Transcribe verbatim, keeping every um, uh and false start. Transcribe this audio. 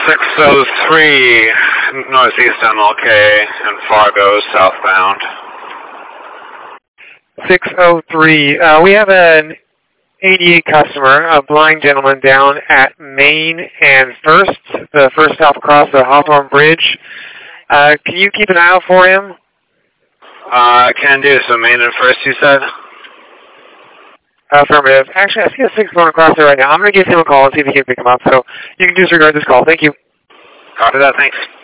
six oh three Northeast M L K in Fargo, southbound. six oh three. Uh, we have an eighty-eight customer, a blind gentleman down at Main and First, the first stop across the Hawthorne Bridge. Uh, can you keep an eye out for him? Uh, can do. So Main and First, you said? Affirmative. Actually, I see a six going across there right now. I'm going to give him a call and see if he can pick him up. So you can disregard this call. Thank you. Copy that. Thanks.